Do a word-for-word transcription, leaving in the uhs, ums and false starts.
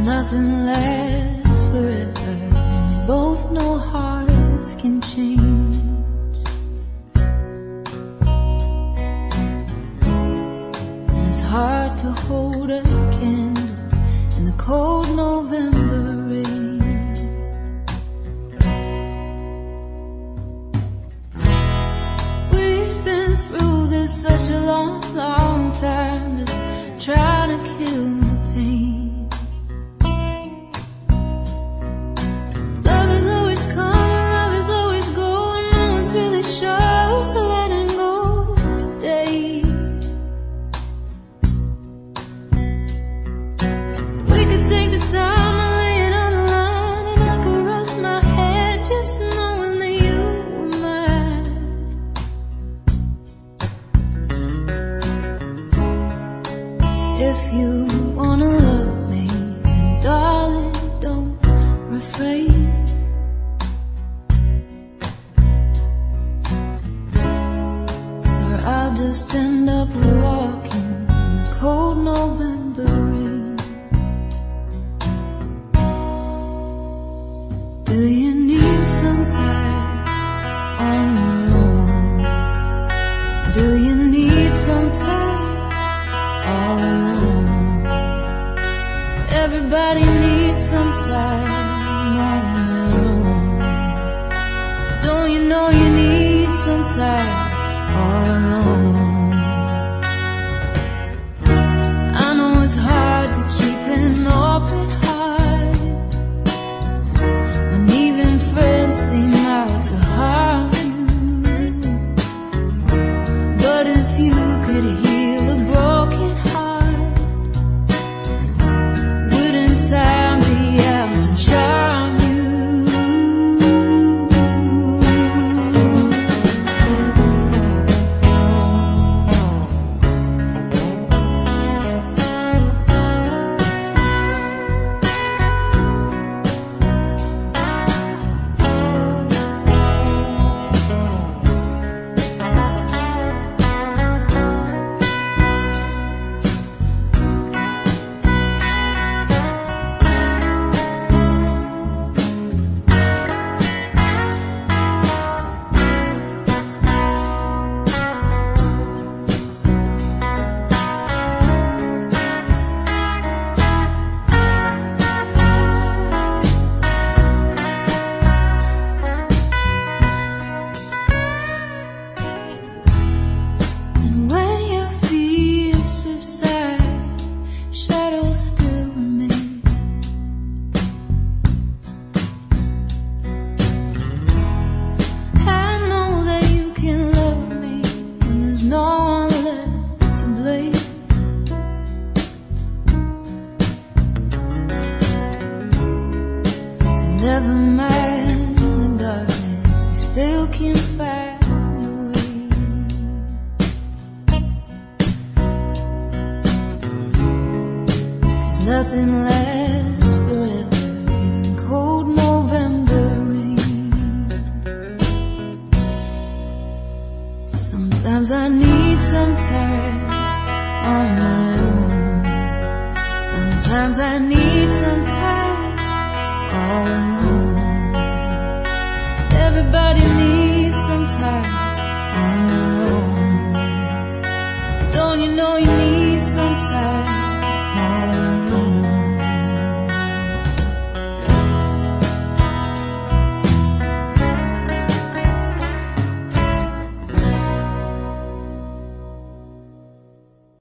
nothing lasts forever, and we both know hearts can change. And it's hard to hold a candle in the cold November rain. We've been through this such a long, long time, just trying to kill the pain. Take the time and lay it on the line, and I could rest my head just knowing that you were mine. So if you wanna love me, then darling, don't refrain. Or I'll just end up walking in the cold November rain. Do you need some time on your own? Do you need some time all alone? Everybody needs some time on their own. Don't you know you need some time all alone? I know it's hard to keep an open heart, friends seem out to harm you. But if you could heal a broken heart, wouldn't time be out to charm you? Never mind the darkness, we still can find a way. 'Cause nothing lasts forever in cold November rain. Sometimes I need some time on my own. Sometimes I need some time all alone. Everybody needs some time on their own. Don't you know you need some time all alone?